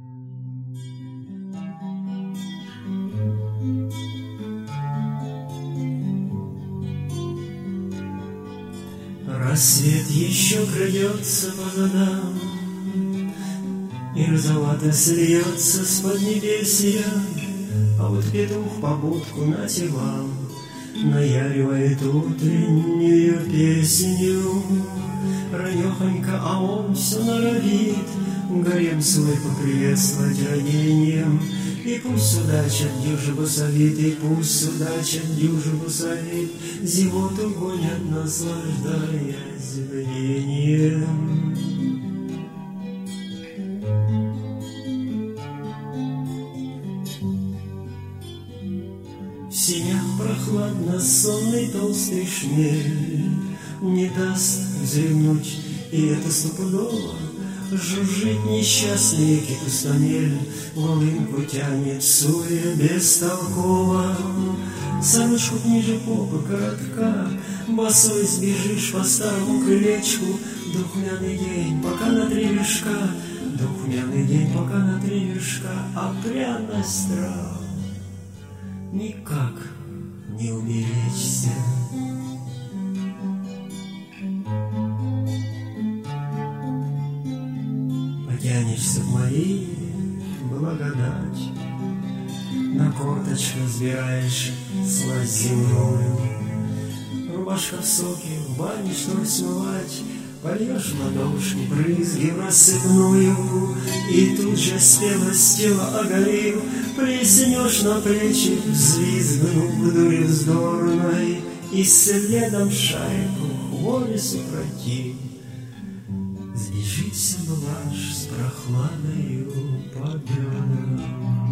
Рассвет еще крадется по годам, и розовато сольется с поднебесья, а вот петух побудку нате вам наяривает утреннюю песню. Ранехонько, а он все норовит гарем свой поприветствовать родением. И пусть удача дюжи бусовит, и пусть удача дюжи бусовит, зевоту гонят, наслаждаясь бдением. В синях прохладно сонный толстый шмель не даст вздремнуть, и это стопудово. Жужжит несчастный кипустанель, волынку тянет суя бестолково. Сорочку ниже попы коротка, босой сбежишь по старому крылечку. Духмяный день, пока на три вершка, духмяный день, пока на три вершка, а пряность трав никак не уберечься. Потянешься к моей благодать, на корточках взбираешь слазь земную. Рубашка в соке, в бане шнур смывать, польешь в ладошки брызги в рассыпную, и тут же спелость тела оголив, плеснешь на плечи, взвизгнув дури вздорной, и следом шайку хвори супротив. Сбежится блажь с прохладою по бедрам.